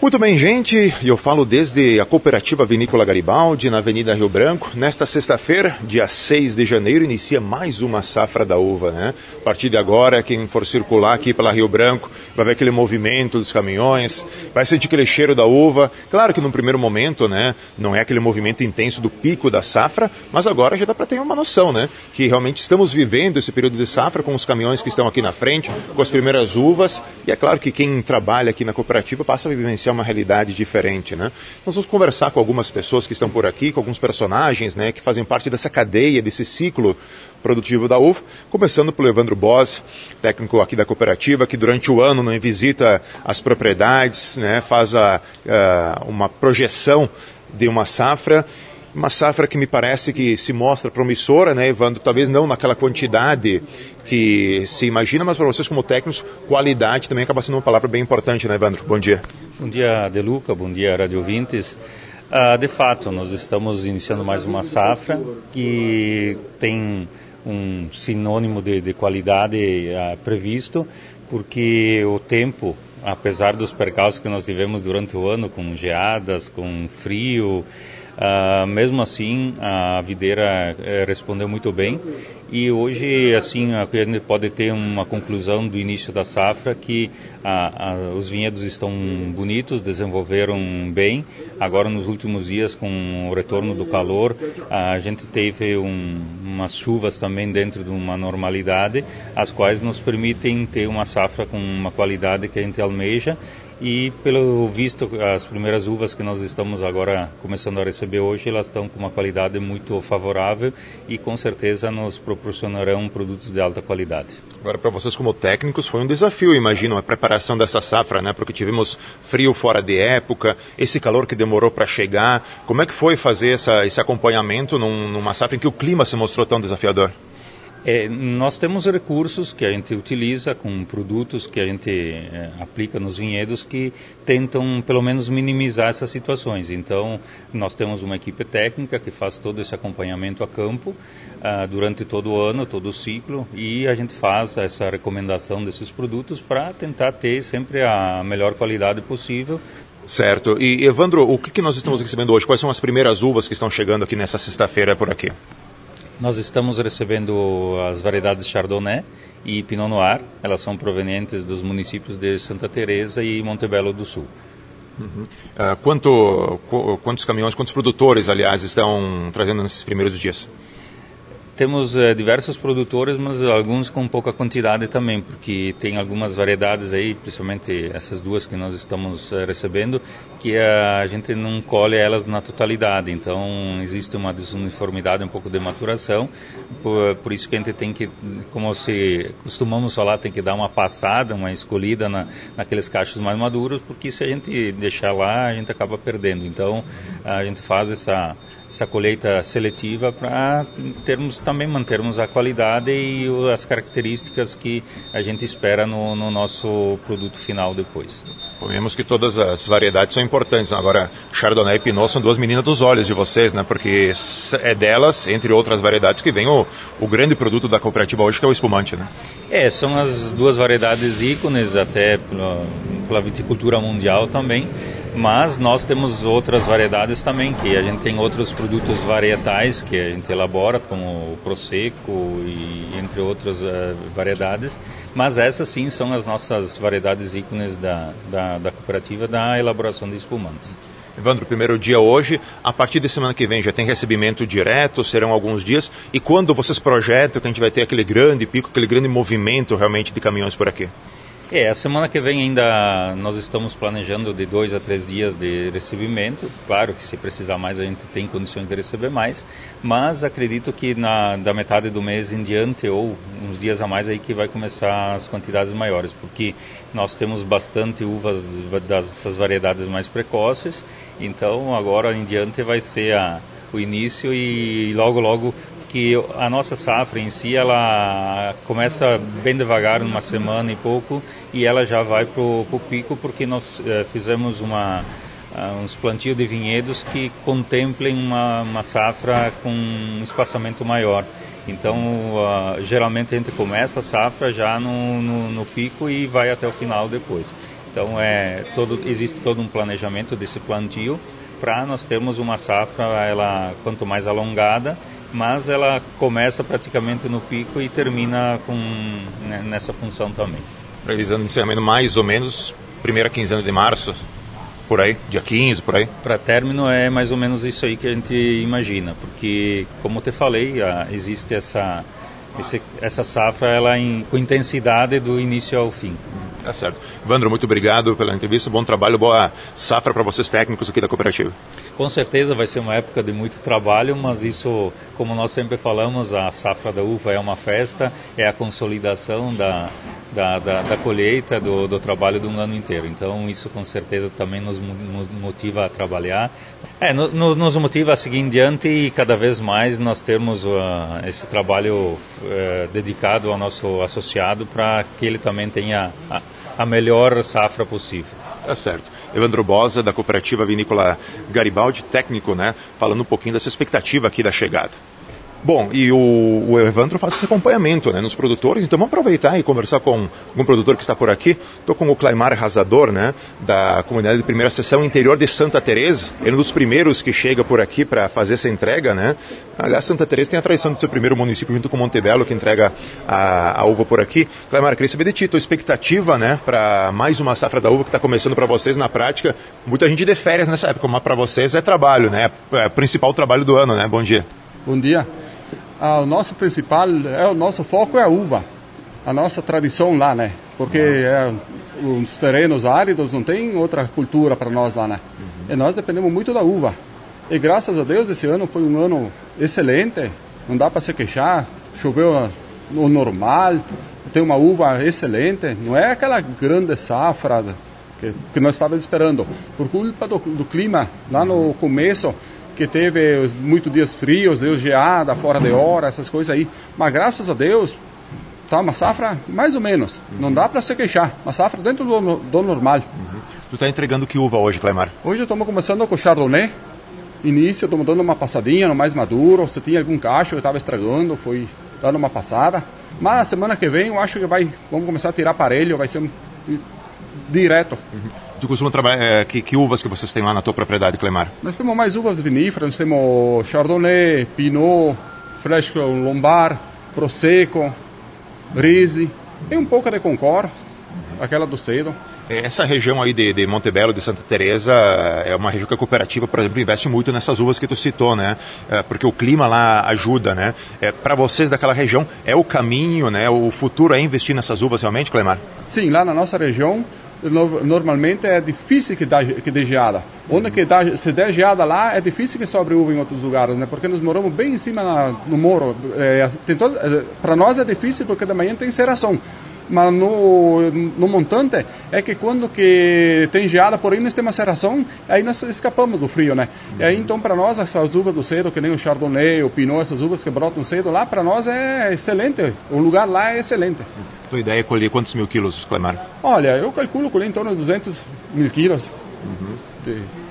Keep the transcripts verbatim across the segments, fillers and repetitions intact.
Muito bem, gente, e eu falo desde a Cooperativa Vinícola Garibaldi, na Avenida Rio Branco. Nesta sexta-feira, dia seis de janeiro, inicia mais uma safra da uva, né? A partir de agora, quem for circular aqui pela Rio Branco vai ver aquele movimento dos caminhões, vai sentir aquele cheiro da uva. Claro que no primeiro momento, né, não é aquele movimento intenso do pico da safra, mas agora já dá para ter uma noção, né, que realmente estamos vivendo esse período de safra com os caminhões que estão aqui na frente, com as primeiras uvas, e é claro que quem trabalha aqui na cooperativa passa a vivenciar uma realidade diferente, né? Nós vamos conversar com algumas pessoas que estão por aqui, com alguns personagens, né, que fazem parte dessa cadeia, desse ciclo produtivo da uva, começando pelo Evandro Boss, técnico aqui da cooperativa, que durante o ano, né, visita as propriedades, né, faz a, a, uma projeção de uma safra, uma safra que me parece que se mostra promissora, né, Evandro? Talvez não naquela quantidade que se imagina, mas para vocês como técnicos, qualidade também acaba sendo uma palavra bem importante, né, Evandro? Bom dia. Bom dia, Deluca, bom dia, Radio Ouvintes. Ah, de fato, nós estamos iniciando mais uma safra que tem um sinônimo de, de qualidade ah, previsto, porque o tempo, apesar dos percalços que nós tivemos durante o ano, com geadas, com frio, Uh, mesmo assim a videira uh, respondeu muito bem, e hoje assim a gente pode ter uma conclusão do início da safra que uh, uh, os vinhedos estão bonitos, desenvolveram bem. Agora nos últimos dias, com o retorno do calor, uh, a gente teve um, umas chuvas também dentro de uma normalidade, as quais nos permitem ter uma safra com uma qualidade que a gente almeja. E pelo visto, as primeiras uvas que nós estamos agora começando a receber hoje, elas estão com uma qualidade muito favorável e com certeza nos proporcionarão produtos de alta qualidade. Agora, para vocês como técnicos, foi um desafio, imagino, a preparação dessa safra, né? Porque tivemos frio fora de época, esse calor que demorou para chegar. Como é que foi fazer essa, esse acompanhamento num, numa safra em que o clima se mostrou tão desafiador? É, nós temos recursos que a gente utiliza com produtos que a gente é, aplica nos vinhedos que tentam pelo menos minimizar essas situações. Então nós temos uma equipe técnica que faz todo esse acompanhamento a campo uh, durante todo o ano, todo o ciclo, e a gente faz essa recomendação desses produtos para tentar ter sempre a melhor qualidade possível. Certo. E Evandro, o que, que nós estamos recebendo hoje? Quais são as primeiras uvas que estão chegando aqui nessa sexta-feira por aqui? Nós estamos recebendo as variedades Chardonnay e Pinot Noir. Elas são provenientes dos municípios de Santa Teresa e Montebello do Sul. Uhum. Uh, quanto, qu- quantos caminhões, quantos produtores, aliás, estão trazendo nesses primeiros dias? Temos eh, diversos produtores, mas alguns com pouca quantidade também, porque tem algumas variedades aí, principalmente essas duas que nós estamos eh, recebendo, que a gente não colhe elas na totalidade. Então existe uma desuniformidade, um pouco de maturação, por, por isso que a gente tem que, como se costumamos falar, tem que dar uma passada, uma escolhida na, naqueles cachos mais maduros, porque se a gente deixar lá, a gente acaba perdendo. Então a gente faz essa, essa colheita seletiva para termos também mantermos a qualidade e as características que a gente espera no, no nosso produto final depois. Vemos que todas as variedades são importantes. Agora, Chardonnay e Pinot são duas meninas dos olhos de vocês, né? Porque é delas, entre outras variedades, que vem o, o grande produto da cooperativa hoje, que é o espumante, né? É, são as duas variedades ícones até pela, pela viticultura mundial também. Mas nós temos outras variedades também, que a gente tem outros produtos varietais que a gente elabora, como o Prosecco e entre outras uh, variedades. Mas essas sim são as nossas variedades ícones da, da, da cooperativa da elaboração de espumantes. Evandro, primeiro dia hoje, a partir da semana que vem já tem recebimento direto, serão alguns dias, e quando vocês projetam que a gente vai ter aquele grande pico, aquele grande movimento realmente de caminhões por aqui? É, a semana que vem ainda nós estamos planejando de dois a três dias de recebimento. Claro que se precisar mais a gente tem condições de receber mais, mas acredito que na, da metade do mês em diante ou uns dias a mais aí que vai começar as quantidades maiores, porque nós temos bastante uvas dessas variedades mais precoces, então agora em diante vai ser a, o início e logo logo que a nossa safra em si, ela começa bem devagar, numa semana e pouco, e ela já vai para o pico, porque nós eh, fizemos uma, uh, uns plantios de vinhedos que contemplem uma, uma safra com um espaçamento maior. Então, uh, geralmente a gente começa a safra já no, no, no pico e vai até o final depois. Então é, todo, existe todo um planejamento desse plantio para nós termos uma safra, ela quanto mais alongada, mas ela começa praticamente no pico e termina com, né, nessa função também. Previsão de encerramento mais ou menos primeira quinzena de março, por aí, dia quinze, por aí? Para término é mais ou menos isso aí que a gente imagina, porque, como eu te falei, existe essa, esse, essa safra ela em, com intensidade do início ao fim. Tá certo. Evandro, muito obrigado pela entrevista, bom trabalho, boa safra para vocês técnicos aqui da cooperativa. Com certeza vai ser uma época de muito trabalho, mas isso, como nós sempre falamos, a safra da uva é uma festa, é a consolidação da, da, da, da colheita, do, do trabalho de um ano inteiro. Então isso com certeza também nos, nos motiva a trabalhar. É, no, nos motiva a seguir em diante e cada vez mais nós termos uh, esse trabalho uh, dedicado ao nosso associado para que ele também tenha a, a melhor safra possível. Tá certo. Evandro Bosa, da Cooperativa Vinícola Garibaldi, técnico, né, falando um pouquinho dessa expectativa aqui da chegada. Bom, e o, o Evandro faz esse acompanhamento, né, nos produtores, então vamos aproveitar e conversar com um produtor que está por aqui. Estou com o Claimar Razador, né, da comunidade de primeira seção interior de Santa Teresa. Ele é um dos primeiros que chega por aqui para fazer essa entrega, né. Aliás, Santa Teresa tem a tradição de ser o primeiro município junto com Montebello que entrega a, a uva por aqui. Claimar, queria saber de ti, tua expectativa, né, para mais uma safra da uva que está começando para vocês na prática. Muita gente de férias nessa época, mas para vocês é trabalho, né, é o principal trabalho do ano, né. Bom dia. Bom dia. Ah, o nosso principal, é, o nosso foco é a uva, a nossa tradição lá, né? Porque é, os terrenos áridos não tem outra cultura para nós lá, né? Uhum. E nós dependemos muito da uva. E graças a Deus esse ano foi um ano excelente, não dá para se queixar, choveu no normal, tem uma uva excelente, não é aquela grande safra que, que nós estávamos esperando. Por culpa do, do clima, lá no começo, que teve muitos dias frios, deu geada, fora de hora, essas coisas aí. Mas graças a Deus, tá uma safra mais ou menos. Uhum. Não dá para se queixar. Uma safra dentro do, do normal. Uhum. Tu está entregando que uva hoje, Claimar? Hoje estamos começando com o Chardonnay. Início, estamos dando uma passadinha no mais maduro. Se tinha algum cacho que estava estragando, foi dando uma passada. Mas a semana que vem eu acho que vai, vamos começar a tirar aparelho, vai ser um, direto. Uhum. Tu costuma trabalhar, é, que, que uvas que vocês têm lá na tua propriedade, Claimar? Nós temos mais uvas viníferas, nós temos Chardonnay, Pinot, Fresco Lombard, Prosecco, Riesling, e um pouco de Concord, aquela do cedo. Essa região aí de, de Montebello, de Santa Teresa, é uma região que a cooperativa, por exemplo, investe muito nessas uvas que tu citou, né? É, porque o clima lá ajuda, né? É, para vocês daquela região, é o caminho, né? O futuro é investir nessas uvas realmente, Claimar? Sim, lá na nossa região, normalmente é difícil que, dá, que dê geada. Onde que dá, se der geada lá, é difícil que sobre uva em outros lugares, né? Porque nós moramos bem em cima na, no morro. É, é, para nós é difícil porque de manhã tem seração. Mas no, no montante é que quando que tem geada, porém nós temos seração, aí nós escapamos do frio, né? Uhum. E aí então para nós essas uvas do cedo, que nem o Chardonnay, o Pinot, essas uvas que brotam cedo lá, para nós é excelente. O lugar lá é excelente. A tua ideia é colher quantos mil quilos, Claimar? Olha, eu calculo colher em torno de duzentos mil quilos. Uhum. De,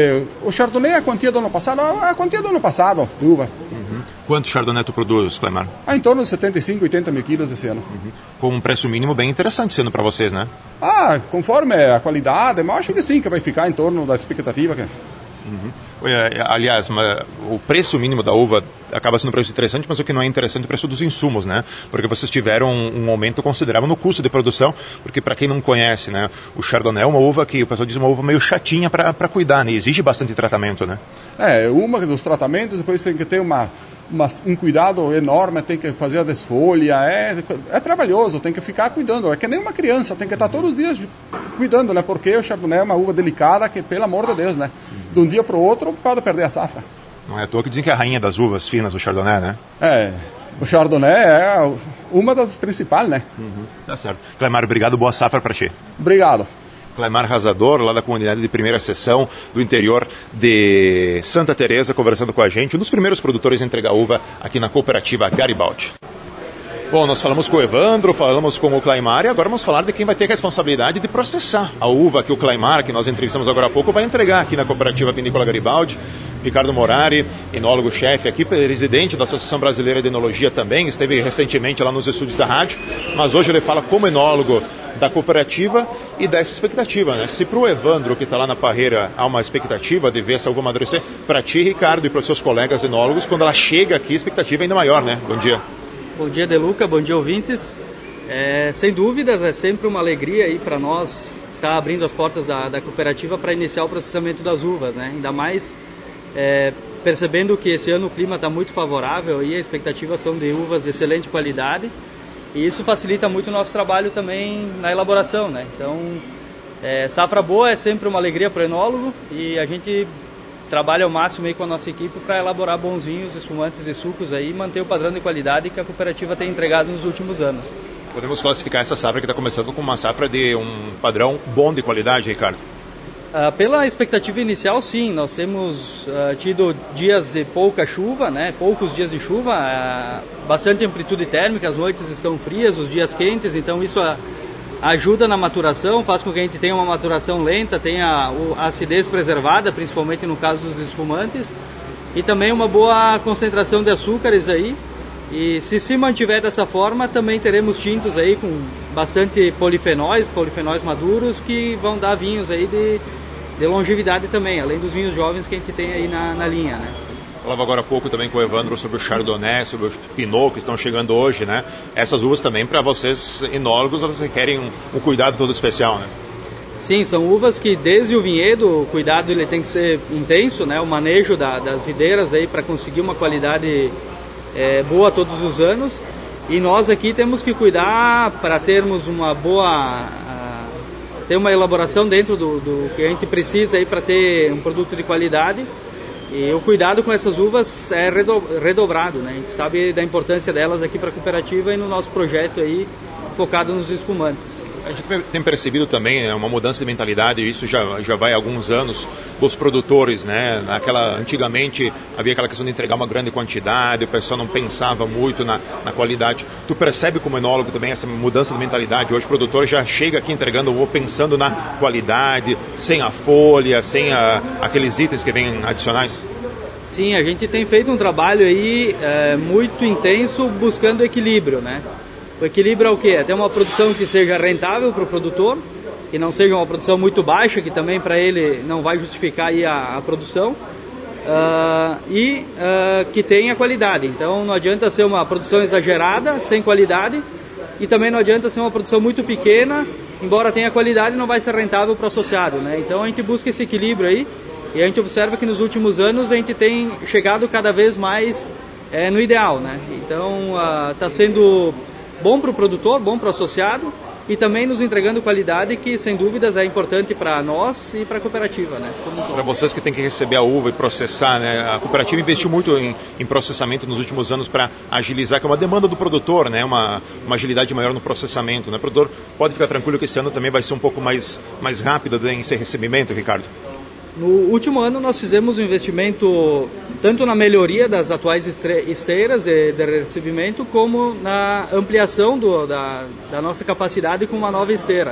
o Chardonnay é a quantia do ano passado, a quantia do ano passado de uva. Uhum. Quanto Chardonnay tu produz, Claimar? Ah, em torno de setenta e cinco, oitenta mil quilos esse ano. Uhum. Com um preço mínimo bem interessante sendo para vocês, né? Ah, conforme a qualidade, mas acho que sim, que vai ficar em torno da expectativa. Que... Uhum. Aliás, o preço mínimo da uva acaba sendo um preço interessante, mas o que não é interessante é o preço dos insumos, né? Porque vocês tiveram um, um aumento considerável no custo de produção, porque para quem não conhece, né, o Chardonnay é uma uva que o pessoal diz uma uva meio chatinha para cuidar, né? Exige bastante tratamento, né? É, uma dos tratamentos, depois tem que ter uma, uma, um cuidado enorme, tem que fazer a desfolha, é, é trabalhoso, tem que ficar cuidando, é que nem uma criança, tem que estar todos os dias cuidando, né? Porque o Chardonnay é uma uva delicada que, pelo amor de Deus, né? De um dia para o outro pode perder a safra. Não é à toa que dizem que é a rainha das uvas finas, o Chardonnay, né? É, o Chardonnay é uma das principais, né? Uhum. Tá certo. Claimar, obrigado, boa safra para ti. Obrigado. Claimar Razador, lá da comunidade de primeira seção do interior de Santa Teresa, conversando com a gente, um dos primeiros produtores a entregar uva aqui na cooperativa Garibaldi. Bom, nós falamos com o Evandro, falamos com o Claimar e agora vamos falar de quem vai ter a responsabilidade de processar a uva que o Claimar, que nós entrevistamos agora há pouco, vai entregar aqui na cooperativa Vinícola Garibaldi. Ricardo Morari, enólogo-chefe aqui, presidente da Associação Brasileira de Enologia também, esteve recentemente lá nos estúdios da rádio, mas hoje ele fala como enólogo da cooperativa e dessa expectativa, né? Se para o Evandro, que está lá na parreira, há uma expectativa de ver essa uva amadurecer, para ti, Ricardo, e para os seus colegas enólogos, quando ela chega aqui, a expectativa é ainda maior, né? Bom dia. Bom dia, De Luca, bom dia, ouvintes. É, sem dúvidas, é sempre uma alegria aí para nós estar abrindo as portas da, da cooperativa para iniciar o processamento das uvas, né? Ainda mais é, percebendo que esse ano o clima está muito favorável e as expectativas são de uvas de excelente qualidade. E isso facilita muito o nosso trabalho também na elaboração, né? Então, é, safra boa é sempre uma alegria para o enólogo e a gente trabalha ao máximo aí com a nossa equipe para elaborar bons vinhos, espumantes e sucos aí e manter o padrão de qualidade que a cooperativa tem entregado nos últimos anos. Podemos classificar essa safra que está começando como uma safra de um padrão bom de qualidade, Ricardo? Uh, pela expectativa inicial, sim. Nós temos uh, tido dias de pouca chuva, né? Poucos dias de chuva, uh, bastante amplitude térmica, as noites estão frias, os dias quentes, então isso uh, ajuda na maturação, faz com que a gente tenha uma maturação lenta, tenha a acidez preservada, principalmente no caso dos espumantes, e também uma boa concentração de açúcares aí. E se se mantiver dessa forma, também teremos tintos aí com bastante polifenóis, polifenóis maduros, que vão dar vinhos aí de, de longevidade também, além dos vinhos jovens que a gente tem aí na, na linha, né? Falava agora há pouco também com o Evandro sobre o Chardonnay, sobre o Pinot, que estão chegando hoje, né? Essas uvas também, para vocês enólogos, elas requerem um, um cuidado todo especial, né? Sim, são uvas que desde o vinhedo, o cuidado ele tem que ser intenso, né? O manejo da, das videiras aí para conseguir uma qualidade É, boa todos os anos, e nós aqui temos que cuidar para termos uma boa uh, ter uma elaboração dentro do, do que a gente precisa aí para ter um produto de qualidade, e o cuidado com essas uvas é redo, redobrado, né? A gente sabe da importância delas aqui para a cooperativa e no nosso projeto aí focado nos espumantes. A gente tem percebido também, né, uma mudança de mentalidade, e isso já, já vai há alguns anos, dos produtores, né? Naquela, antigamente havia aquela questão de entregar uma grande quantidade, o pessoal não pensava muito na, na qualidade. Tu percebe como enólogo também essa mudança de mentalidade? Hoje o produtor já chega aqui entregando ou pensando na qualidade, sem a folha, sem a, aqueles itens que vêm adicionais? Sim, a gente tem feito um trabalho aí é, muito intenso buscando equilíbrio, né? O equilíbrio é o quê? É ter uma produção que seja rentável para o produtor, que não seja uma produção muito baixa, que também para ele não vai justificar aí a, a produção, uh, e uh, que tenha qualidade. Então não adianta ser uma produção exagerada, sem qualidade, e também não adianta ser uma produção muito pequena, embora tenha qualidade, não vai ser rentável para o associado, né? Então a gente busca esse equilíbrio aí, e a gente observa que nos últimos anos a gente tem chegado cada vez mais é, no ideal, né? Então está uh, sendo bom para o produtor, bom para o associado, e também nos entregando qualidade que, sem dúvidas, é importante para nós e para a cooperativa, né? Para vocês que têm que receber a uva e processar, né? A cooperativa investiu muito em, em processamento nos últimos anos para agilizar, que é uma demanda do produtor, né? Uma, uma agilidade maior no processamento, né? O produtor pode ficar tranquilo que esse ano também vai ser um pouco mais, mais rápido em seu recebimento, Ricardo? No último ano nós fizemos um investimento tanto na melhoria das atuais esteiras de, de recebimento, como na ampliação do, da, da nossa capacidade com uma nova esteira.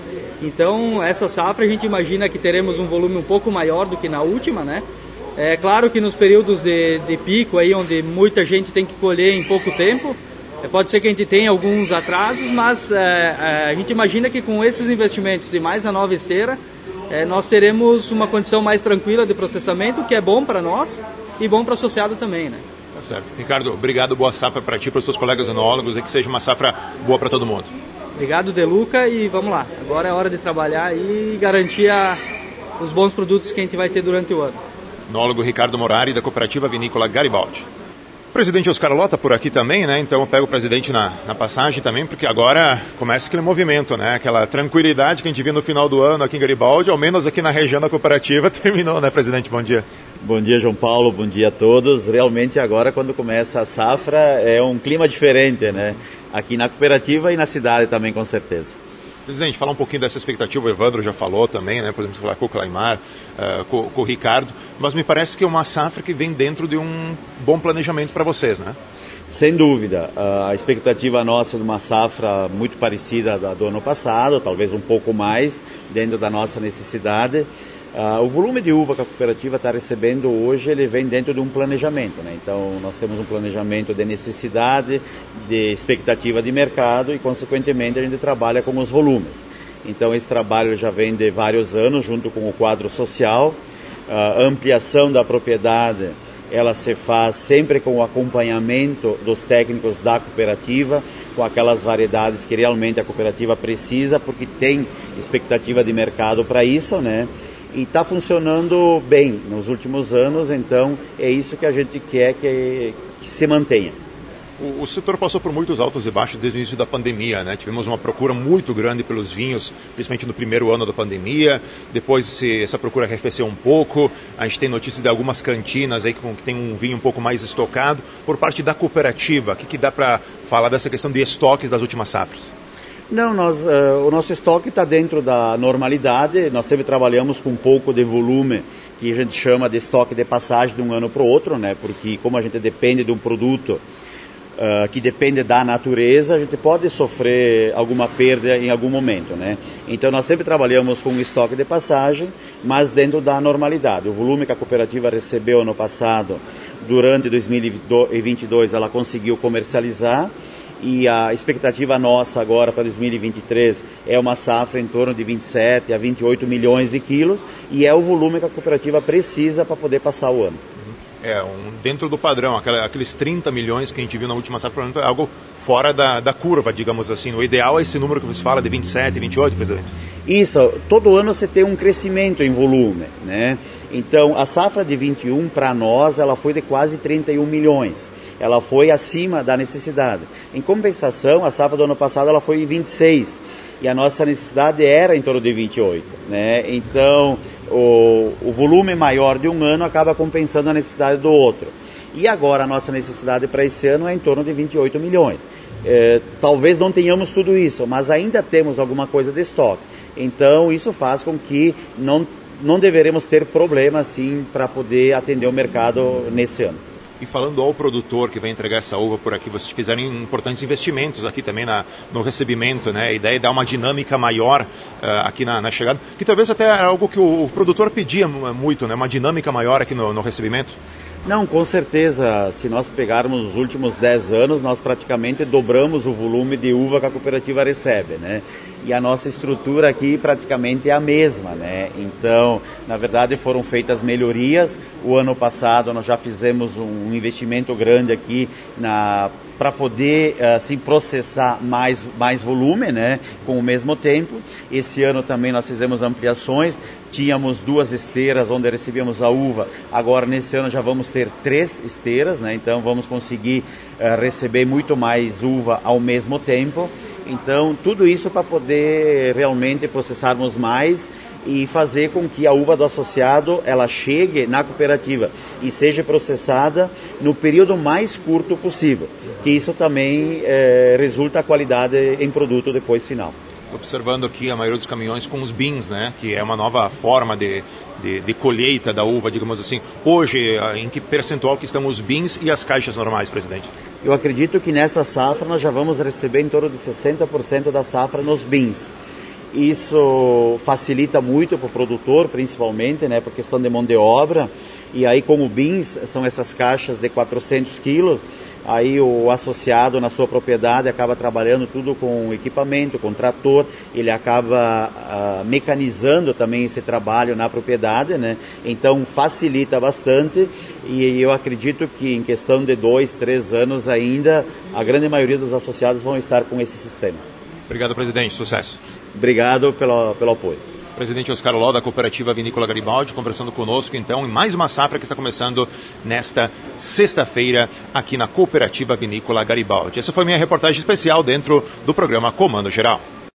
Então essa safra a gente imagina que teremos um volume um pouco maior do que na última, né? É claro que nos períodos de, de pico, aí onde muita gente tem que colher em pouco tempo, pode ser que a gente tenha alguns atrasos, mas é, a gente imagina que com esses investimentos e mais a nova esteira, É, nós teremos uma condição mais tranquila de processamento, que é bom para nós e bom para o associado também, né? Tá certo. Ricardo, obrigado, boa safra para ti, para os seus colegas enólogos, e que seja uma safra boa para todo mundo. Obrigado, De Luca, e vamos lá. Agora é hora de trabalhar e garantir a, os bons produtos que a gente vai ter durante o ano. Enólogo Ricardo Morari, da Cooperativa Vinícola Garibaldi. O presidente Oscar Lota por aqui também, né? Então eu pego o presidente na, na passagem também, porque agora começa aquele movimento, né? Aquela tranquilidade que a gente via no final do ano aqui em Garibaldi, ao menos aqui na região da cooperativa, terminou, né, presidente? Bom dia. Bom dia, João Paulo, bom dia a todos. Realmente agora, quando começa a safra, é um clima diferente, né? Aqui na cooperativa e na cidade também, com certeza. Presidente, falar um pouquinho dessa expectativa, o Evandro já falou também, né? Podemos falar com o Claimar, uh, com, com o Ricardo, mas me parece que é uma safra que vem dentro de um bom planejamento para vocês, né? Sem dúvida, a expectativa nossa é de uma safra muito parecida da do ano passado, talvez um pouco mais, dentro da nossa necessidade. Uh, o volume de uva que a cooperativa está recebendo hoje, ele vem dentro de um planejamento, né? Então, nós temos um planejamento de necessidade, de expectativa de mercado e, consequentemente, a gente trabalha com os volumes. Então, esse trabalho já vem de vários anos, junto com o quadro social. A ampliação da propriedade, ela se faz sempre com o acompanhamento dos técnicos da cooperativa, com aquelas variedades que realmente a cooperativa precisa, porque tem expectativa de mercado para isso, né? E está funcionando bem nos últimos anos, então é isso que a gente quer que, que se mantenha. O, o setor passou por muitos altos e baixos desde o início da pandemia, né? Tivemos uma procura muito grande pelos vinhos, principalmente no primeiro ano da pandemia. Depois se, essa procura arrefeceu um pouco. A gente tem notícias de algumas cantinas aí que, que tem um vinho um pouco mais estocado. Por parte da cooperativa, o que, que dá para falar dessa questão de estoques das últimas safras? Não, nós, uh, o nosso estoque está dentro da normalidade. Nós sempre trabalhamos com um pouco de volume, que a gente chama de estoque de passagem de um ano para o outro, né? Porque como a gente depende de um produto Uh, que depende da natureza, a gente pode sofrer alguma perda em algum momento, né? Então nós sempre trabalhamos com um estoque de passagem, mas dentro da normalidade. O volume que a cooperativa recebeu ano passado, durante dois mil e vinte e dois, ela conseguiu comercializar, e a expectativa nossa agora para dois mil e vinte e três é uma safra em torno de vinte e sete a vinte e oito milhões de quilos, e é o volume que a cooperativa precisa para poder passar o ano. É, um, dentro do padrão, aquela, aqueles trinta milhões que a gente viu na última safra, é algo fora da, da curva, digamos assim. O ideal é esse número que você fala de vinte e sete, vinte e oito, presidente? Isso, todo ano você tem um crescimento em volume, né? Então, a safra de vinte e um, para nós, ela foi de quase trinta e um milhões. Ela foi acima da necessidade. Em compensação, a safra do ano passado ela foi vinte e seis, e a nossa necessidade era em torno de vinte e oito, né? Então, o, o volume maior de um ano acaba compensando a necessidade do outro. E agora a nossa necessidade para esse ano é em torno de vinte e oito milhões. É, talvez não tenhamos tudo isso, mas ainda temos alguma coisa de estoque. Então, isso faz com que não, não deveremos ter problema assim, para poder atender o mercado nesse ano. E falando ao produtor que vai entregar essa uva por aqui, vocês fizeram importantes investimentos aqui também na, no recebimento, né? A ideia é dar uma dinâmica maior uh, aqui na, na chegada, que talvez até era algo que o, o produtor pedia muito, né? Uma dinâmica maior aqui no, no recebimento. Não, com certeza, se nós pegarmos os últimos dez anos, nós praticamente dobramos o volume de uva que a cooperativa recebe, né? E a nossa estrutura aqui praticamente é a mesma, né? Então, na verdade, foram feitas melhorias. O ano passado nós já fizemos um investimento grande aqui na para poder assim processar mais mais volume, né, com o mesmo tempo. Esse ano também nós fizemos ampliações. Tínhamos duas esteiras onde recebíamos a uva. Agora nesse ano já vamos ter três esteiras, né? Então vamos conseguir uh, receber muito mais uva ao mesmo tempo. Então tudo isso para poder realmente processarmos mais e fazer com que a uva do associado ela chegue na cooperativa e seja processada no período mais curto possível, que isso também eh, resulta a qualidade em produto depois final. Observando aqui a maioria dos caminhões com os bins, né, que é uma nova forma de, de, de colheita da uva, digamos assim. Hoje, em que percentual que estão os bins e as caixas normais, presidente? Eu acredito que nessa safra nós já vamos receber em torno de sessenta por cento da safra nos bins. Isso facilita muito para o produtor, principalmente, né, por questão de mão de obra. E aí, como bins, são essas caixas de quatrocentos quilos, aí o associado na sua propriedade acaba trabalhando tudo com equipamento, com trator, ele acaba uh, mecanizando também esse trabalho na propriedade, né? Então facilita bastante, e eu acredito que em questão de dois, três anos ainda, a grande maioria dos associados vão estar com esse sistema. Obrigado, presidente. Sucesso. Obrigado pelo, pelo apoio. Presidente Oscar Ló, da Cooperativa Vinícola Garibaldi, conversando conosco, então, em mais uma safra que está começando nesta sexta-feira aqui na Cooperativa Vinícola Garibaldi. Essa foi minha reportagem especial dentro do programa Comando Geral.